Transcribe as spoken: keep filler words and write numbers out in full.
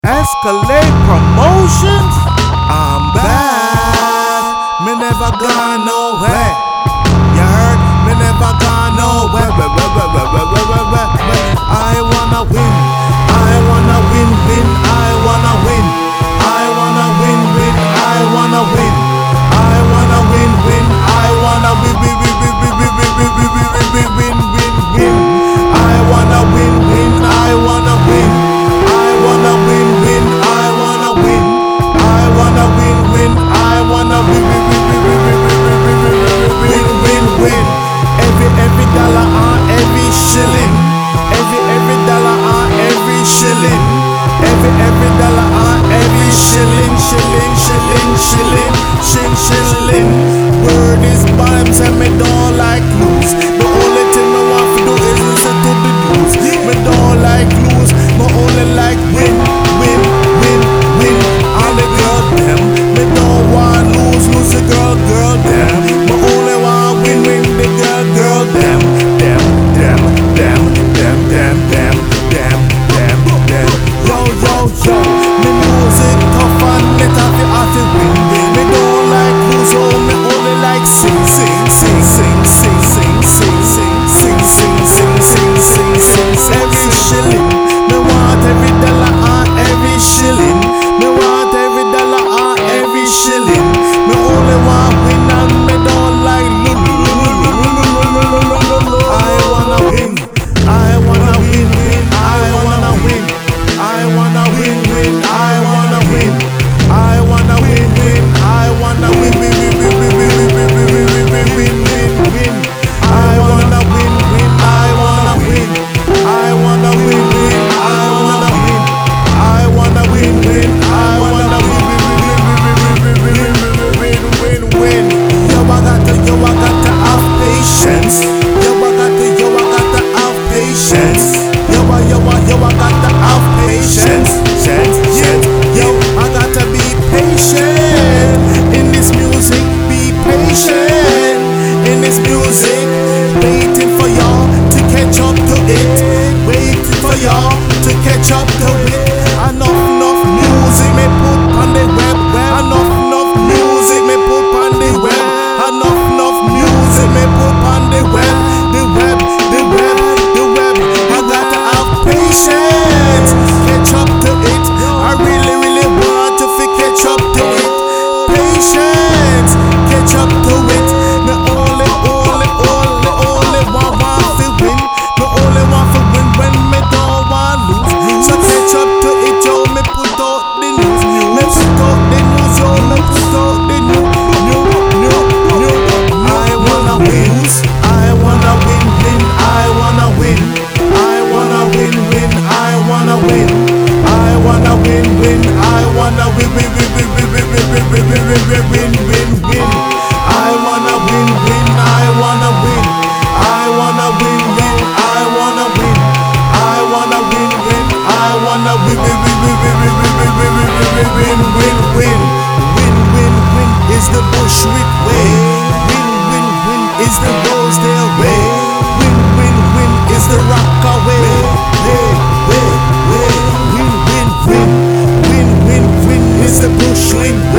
Escalate Promotions. I'm back. Me never gone nowhere. You heard? Me never gone nowhere. I wanna win. I wanna win, win. I wanna win. I wanna win, win. I wanna win. I wanna win, win. I wanna win, win, win, win, win, win, win, win, win, win, win, win. I wanna win, win. I wanna win. I wanna win, win. I wanna win. I wanna win, win. I wanna win, win, win, win, win, win, win, win, win. Every every dollar on every shilling. Every every dollar on every shilling. Every every dollar on every shilling, shilling, shilling, shilling, shilling, shilling. Word is bottom, tell me don't like lose. The only thing I want to do is listen to the news. Me don't like lose, me only like win, win, win, win. All the girl them, me don't want lose, lose the girl, girl them. Me only want win, win the girl, girl them, them, them, them, them, them, them, them, them, them. Yo, yo, yo, me music tough and it have to have to win. Me don't like lose, oh, me only like sing, sing, sing, sing, sing, sing, sing, sing, sing, sing, sing, sing, sing, sing, sing. Every shilling, me want every dollar on every shilling. Me want every dollar on every shilling. Me only want win and me don't like lose. I wanna win, I wanna win, win, I wanna win. I wanna win, win, I wanna win. I wanna win, win, I wanna win, win, win, win, win, win, win, win, win, win, win, win. I wanna win, win, I wanna win. I wanna win, win, I wanna win. I wanna win, win, I wanna win, win, win, win, win, win, win. Yo, I got to, yo, I got to have patience. Yo, I got to, yo, I got to have patience. Yo, I, yo, I, yo, I got to have patience. Sense, sense, yo, I got to be patient in this music. Be patient in this music. Waiting for y'all to catch up to it. Waiting for y'all to catch up to it. Enough, enough music me put on the web. Enough, enough music me put on the web. Enough, enough music me put on the web. The web, the web, the web. I got to have patience. Catch up to it. I really, really want to fi catch up to it. Patience. Catch up to it. Me only, only, only, only want, want to win. Me only want to win when me don't want lose. So catch up to it, yo. Me put out the news. Me put out the news, yo. Me put out the new, new, new, new. I wanna win. I wanna win, win. I wanna win. I wanna win, win. I wanna win. I wanna win, win. I wanna win, win, win, win, win, win, win, win, win, win, win, win, win. I wanna win, win. I wanna win. I wanna win, win. I wanna win. I wanna win, win. I wanna win, win, win, win, win, win, win, win, win, win, win, win. Win, win, win is the Bushwick way. Win, win, win is the Rosedale way. Win, win, win is the Rockaway way, way, way. Win, win, win. Win, win, win is the Bushwick